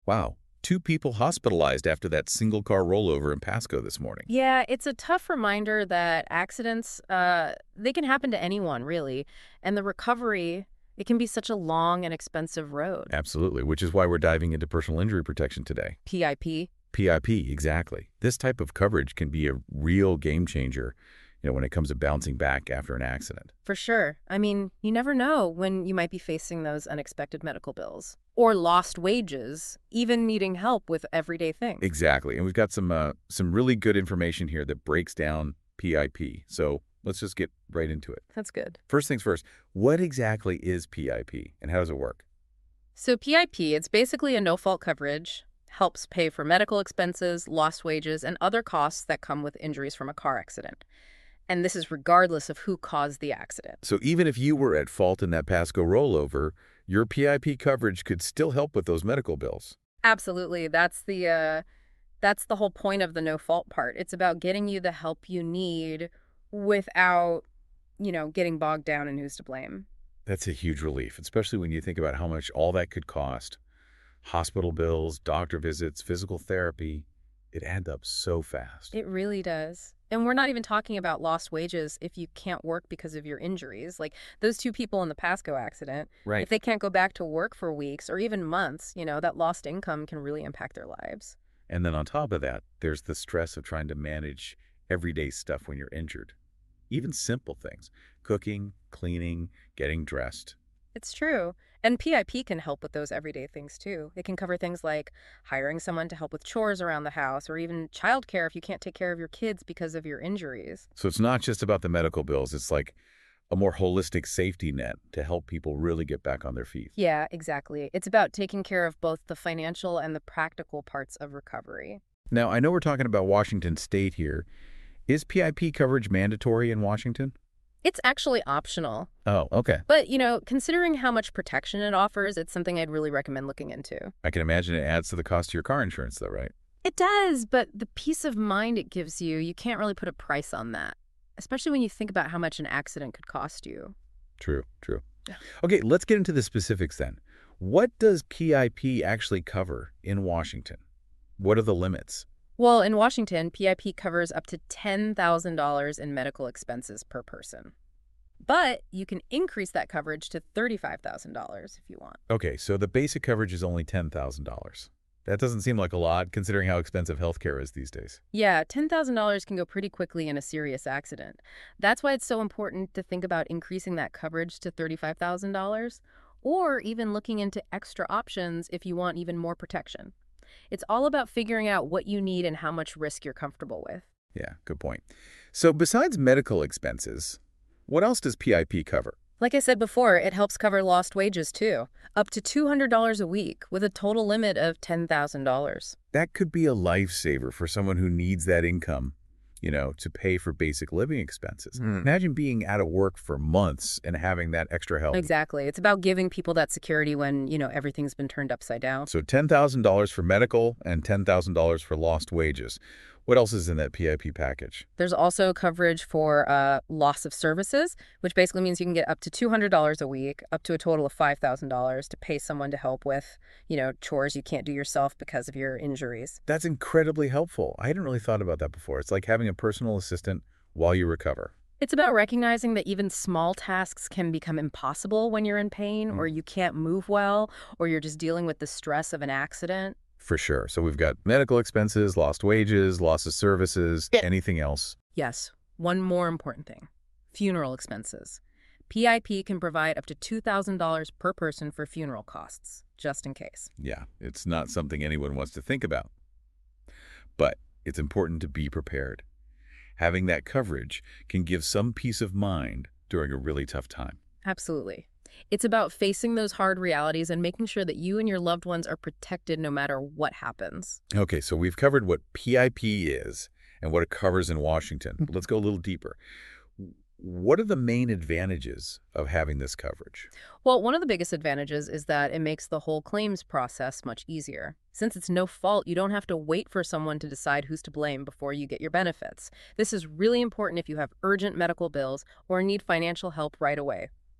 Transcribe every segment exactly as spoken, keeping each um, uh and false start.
Wow. Two people hospitalized after that single car rollover in Pasco this morning. Yeah, it's a tough reminder that accidents, uh, they can happen to anyone, really. And the recovery, it can be such a long and expensive road. Absolutely, which is why we're diving into personal injury protection today. P I P. P I P, exactly. This type of coverage can be a real game changer, you know, when it comes to bouncing back after an accident. For sure. I mean, you never know when you might be facing those unexpected medical bills or lost wages, even needing help with everyday things. Exactly. And we've got some uh, some really good information here that breaks down P I P. So let's just get right into it. That's good. First things first, what exactly is P I P and how does it work? So P I P, it's basically a no-fault coverage, helps pay for medical expenses, lost wages, and other costs that come with injuries from a car accident. And this is regardless of who caused the accident. So even if you were at fault in that Pasco rollover, your P I P coverage could still help with those medical bills. Absolutely. That's the uh, that's the whole point of the no-fault part. It's about getting you the help you need without, you know, getting bogged down in who's to blame. That's a huge relief, especially when you think about how much all that could cost. Hospital bills, doctor visits, physical therapy, it adds up so fast. It really does. And we're not even talking about lost wages if you can't work because of your injuries. Like those two people in the Pasco accident, Right. if they can't go back to work for weeks or even months, you know, that lost income can really impact their lives. And then on top of that, there's the stress of trying to manage everyday stuff when you're injured. Even simple things, cooking, cleaning, getting dressed. It's true. And P I P can help with those everyday things too. It can cover things like hiring someone to help with chores around the house or even childcare if you can't take care of your kids because of your injuries. So it's not just about the medical bills. It's like a more holistic safety net to help people really get back on their feet. Yeah, exactly. It's about taking care of both the financial and the practical parts of recovery. Now, I know we're talking about Washington State here. Is P I P coverage mandatory in Washington? It's actually optional. Oh, okay. But, you know, considering how much protection it offers, it's something I'd really recommend looking into. I can imagine it adds to the cost of your car insurance, though, right? It does, but the peace of mind it gives you, you can't really put a price on that, especially when you think about how much an accident could cost you. True, true. Yeah. Okay, let's get into the specifics then. What does P I P actually cover in Washington? What are the limits? Well, in Washington, P I P covers up to ten thousand dollars in medical expenses per person. But you can increase that coverage to thirty-five thousand dollars if you want. Okay, so the basic coverage is only ten thousand dollars. That doesn't seem like a lot considering how expensive healthcare is these days. Yeah, ten thousand dollars can go pretty quickly in a serious accident. That's why it's so important to think about increasing that coverage to thirty-five thousand dollars or even looking into extra options if you want even more protection. It's all about figuring out what you need and how much risk you're comfortable with. Yeah, good point. So besides medical expenses, what else does P I P cover? Like I said before, it helps cover lost wages too, up to two hundred dollars a week with a total limit of ten thousand dollars. That could be a lifesaver for someone who needs that income, you know, to pay for basic living expenses. Hmm. Imagine being out of work for months and having that extra help. Exactly. It's about giving people that security when, you know, everything's been turned upside down. So ten thousand dollars for medical and ten thousand dollars for lost wages. What else is in that P I P package? There's also coverage for uh, loss of services, which basically means you can get up to two hundred dollars a week, up to a total of five thousand dollars to pay someone to help with, you know, chores you can't do yourself because of your injuries. That's incredibly helpful. I hadn't really thought about that before. It's like having a personal assistant while you recover. It's about recognizing that even small tasks can become impossible when you're in pain or Mm. you can't move well or you're just dealing with the stress of an accident. For sure. So we've got medical expenses, lost wages, loss of services, Yeah. anything else. Yes, one more important thing. Funeral expenses. P I P can provide up to two thousand dollars per person for funeral costs, just in case. Yeah, it's not something anyone wants to think about. But it's important to be prepared. Having that coverage can give some peace of mind during a really tough time. Absolutely. It's about facing those hard realities and making sure that you and your loved ones are protected no matter what happens. Okay, so we've covered what P I P is and what it covers in Washington. Let's go a little deeper. What are the main advantages of having this coverage? Well, one of the biggest advantages is that it makes the whole claims process much easier. Since it's no fault, you don't have to wait for someone to decide who's to blame before you get your benefits. This is really important if you have urgent medical bills or need financial help right away.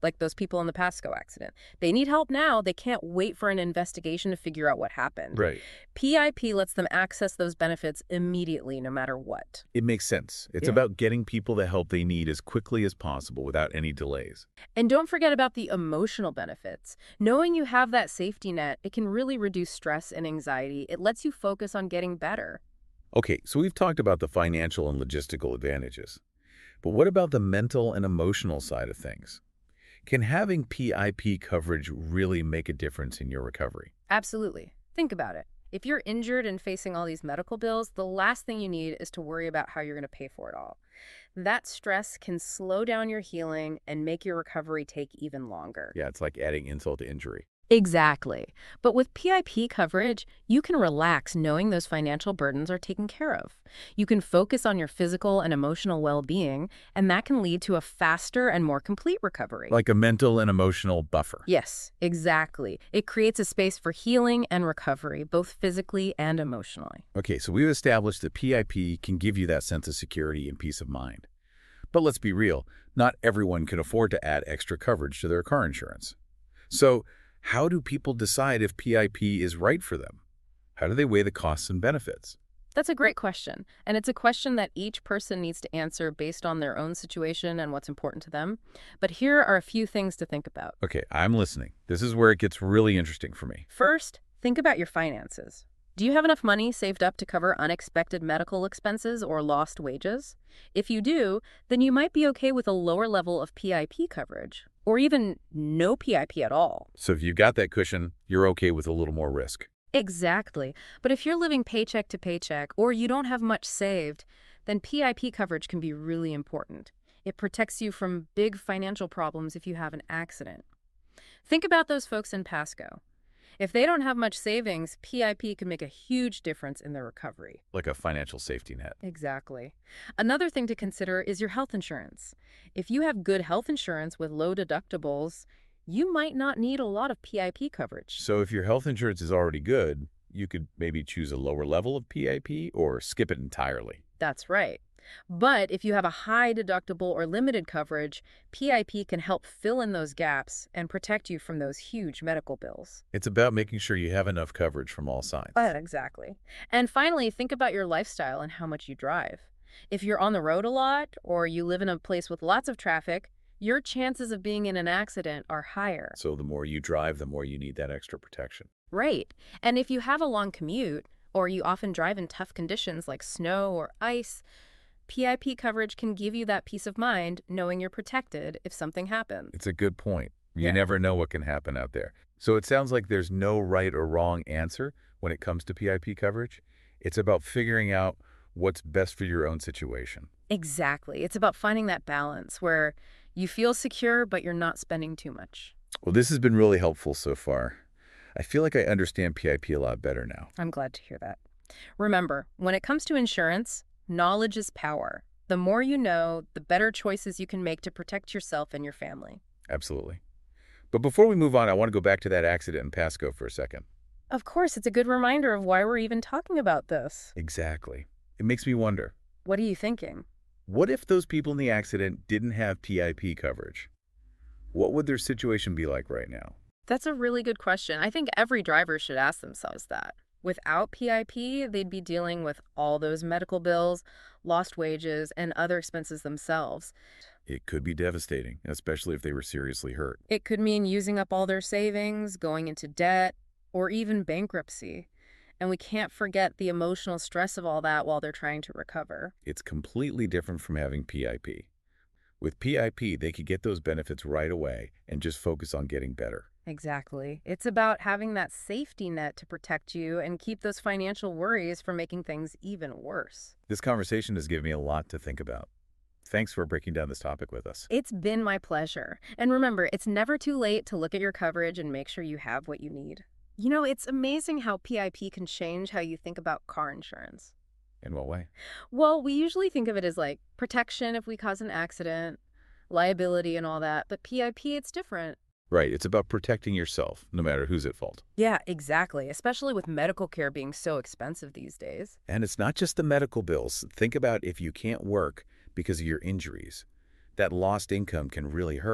like those people in the Pasco accident. They need help now. They can't wait for an investigation to figure out what happened. Right. P I P lets them access those benefits immediately, no matter what. It makes sense. It's Yeah. about getting people the help they need as quickly as possible without any delays. And don't forget about the emotional benefits. Knowing you have that safety net, it can really reduce stress and anxiety. It lets you focus on getting better. Okay, so we've talked about the financial and logistical advantages. But what about the mental and emotional side of things? Can having P I P coverage really make a difference in your recovery? Absolutely. Think about it. If you're injured and facing all these medical bills, the last thing you need is to worry about how you're going to pay for it all. That stress can slow down your healing and make your recovery take even longer. Yeah, it's like adding insult to injury. Exactly. But with P I P coverage, you can relax knowing those financial burdens are taken care of. You can focus on your physical and emotional well-being, and that can lead to a faster and more complete recovery. Like a mental and emotional buffer. Yes, exactly. It creates a space for healing and recovery, both physically and emotionally. Okay, so we've established that P I P can give you that sense of security and peace of mind. But let's be real, not everyone can afford to add extra coverage to their car insurance. So, how do people decide if P I P is right for them? How do they weigh the costs and benefits? That's a great question, and it's a question that each person needs to answer based on their own situation and what's important to them. But here are a few things to think about. Okay, I'm listening. This is where it gets really interesting for me. First, think about your finances. Do you have enough money saved up to cover unexpected medical expenses or lost wages? If you do, then you might be okay with a lower level of P I P coverage, or even no P I P at all. So if you've got that cushion, you're okay with a little more risk. Exactly. But if you're living paycheck to paycheck or you don't have much saved, then P I P coverage can be really important. It protects you from big financial problems if you have an accident. Think about those folks in Pasco. If they don't have much savings, P I P can make a huge difference in their recovery. Like a financial safety net. Exactly. Another thing to consider is your health insurance. If you have good health insurance with low deductibles, you might not need a lot of P I P coverage. So if your health insurance is already good, you could maybe choose a lower level of P I P or skip it entirely. That's right. But if you have a high deductible or limited coverage, P I P can help fill in those gaps and protect you from those huge medical bills. It's about making sure you have enough coverage from all sides. Uh, exactly. And finally, think about your lifestyle and how much you drive. If you're on the road a lot or you live in a place with lots of traffic, your chances of being in an accident are higher. So the more you drive, the more you need that extra protection. Right. And if you have a long commute or you often drive in tough conditions like snow or ice, P I P coverage can give you that peace of mind knowing you're protected if something happens. It's a good point. You Yeah. never know what can happen out there. So it sounds like there's no right or wrong answer when it comes to P I P coverage. It's about figuring out what's best for your own situation. Exactly. It's about finding that balance where you feel secure, but you're not spending too much. Well, this has been really helpful so far. I feel like I understand P I P a lot better now. I'm glad to hear that. Remember, when it comes to insurance, knowledge is power. The more you know, the better choices you can make to protect yourself and your family. Absolutely. But before we move on, I want to go back to that accident in Pasco for a second. Of course, it's a good reminder of why we're even talking about this. Exactly. It makes me wonder, What are you thinking? what if those people in the accident didn't have P I P coverage? What would their situation be like right now? That's a really good question. I think every driver should ask themselves that. Without P I P, they'd be dealing with all those medical bills, lost wages, and other expenses themselves. It could be devastating, especially if they were seriously hurt. It could mean using up all their savings, going into debt, or even bankruptcy. And we can't forget the emotional stress of all that while they're trying to recover. It's completely different from having P I P. With P I P, they could get those benefits right away and just focus on getting better. Exactly. It's about having that safety net to protect you and keep those financial worries from making things even worse. This conversation has given me a lot to think about. Thanks for breaking down this topic with us. It's been my pleasure. And remember, it's never too late to look at your coverage and make sure you have what you need. You know, it's amazing how P I P can change how you think about car insurance. In what way? Well, we usually think of it as like protection if we cause an accident, liability and all that, but P I P, it's different. Right, it's about protecting yourself, no matter who's at fault. Yeah, exactly, especially with medical care being so expensive these days. And it's not just the medical bills. Think about if you can't work because of your injuries. That lost income can really hurt,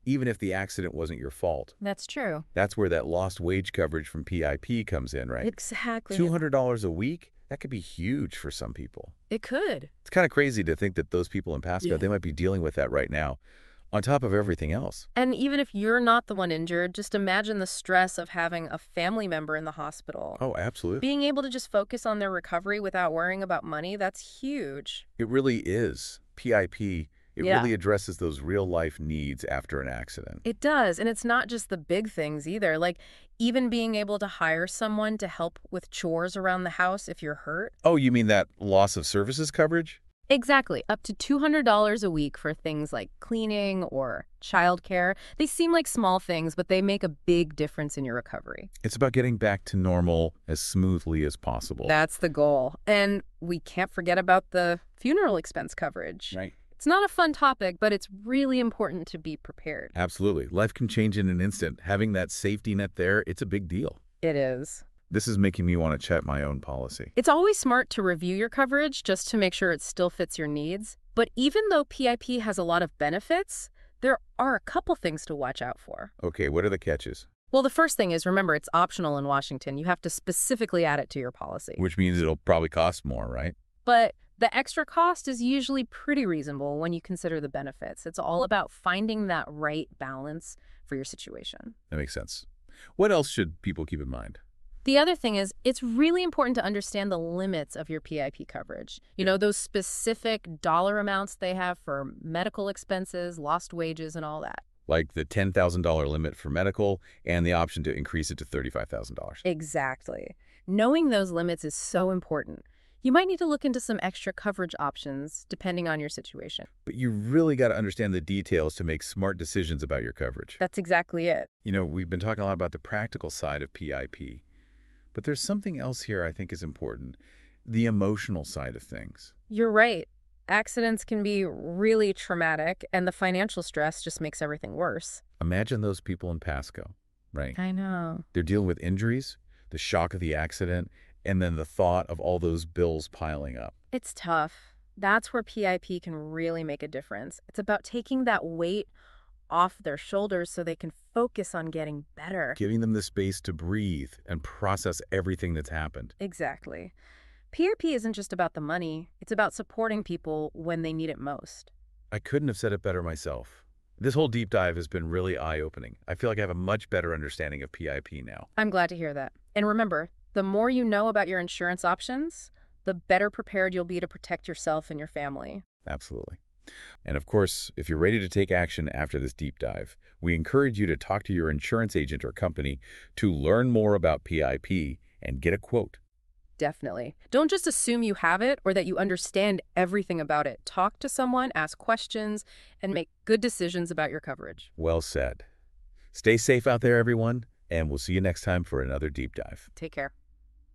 even if the accident wasn't your fault. That's true. That's where that lost wage coverage from P I P comes in, right? Exactly. two hundred dollars a week? That could be huge for some people. It could. It's kind of crazy to think that those people in Pasco, Yeah. they might be dealing with that right now, on top of everything else. And even if you're not the one injured, just imagine the stress of having a family member in the hospital. Oh, absolutely. Being able to just focus on their recovery without worrying about money, that's huge. It really is. P I P, it Yeah. really addresses those real-life needs after an accident. It does. And it's not just the big things either. Like even being able to hire someone to help with chores around the house if you're hurt. Oh, you mean that loss of services coverage? Exactly. Up to two hundred dollars a week for things like cleaning or childcare. They seem like small things, but they make a big difference in your recovery. It's about getting back to normal as smoothly as possible. That's the goal. And we can't forget about the funeral expense coverage. Right. It's not a fun topic, but it's really important to be prepared. Absolutely. Life can change in an instant. Having that safety net there, it's a big deal. It is. This is making me want to check my own policy. It's always smart to review your coverage just to make sure it still fits your needs. But even though P I P has a lot of benefits, there are a couple things to watch out for. Okay, what are the catches? Well, the first thing is, remember, it's optional in Washington. You have to specifically add it to your policy. Which means it'll probably cost more, right? But the extra cost is usually pretty reasonable when you consider the benefits. It's all about finding that right balance for your situation. That makes sense. What else should people keep in mind? The other thing is, it's really important to understand the limits of your P I P coverage. You know, those specific dollar amounts they have for medical expenses, lost wages, and all that. Like the ten thousand dollar limit for medical and the option to increase it to thirty-five thousand dollars. Exactly. Knowing those limits is so important. You might need to look into some extra coverage options depending on your situation. But you really got to understand the details to make smart decisions about your coverage. That's exactly it. You know, we've been talking a lot about the practical side of P I P. But there's something else here I think is important, the emotional side of things. You're right. Accidents can be really traumatic, and the financial stress just makes everything worse. Imagine those people in Pasco, right? I know. They're dealing with injuries, the shock of the accident, and then the thought of all those bills piling up. It's tough. That's where P I P can really make a difference. It's about taking that weight off their shoulders so they can focus on getting better. Giving them the space to breathe and process everything that's happened. Exactly. P R P isn't just about the money. It's about supporting people when they need it most. I couldn't have said it better myself. This whole deep dive has been really eye-opening. I feel like I have a much better understanding of P I P now. I'm glad to hear that. And remember, the more you know about your insurance options, the better prepared you'll be to protect yourself and your family. Absolutely. And of course, if you're ready to take action after this deep dive, we encourage you to talk to your insurance agent or company to learn more about P I P and get a quote. Definitely. Don't just assume you have it or that you understand everything about it. Talk to someone, ask questions, and make good decisions about your coverage. Well said. Stay safe out there, everyone, and we'll see you next time for another deep dive. Take care.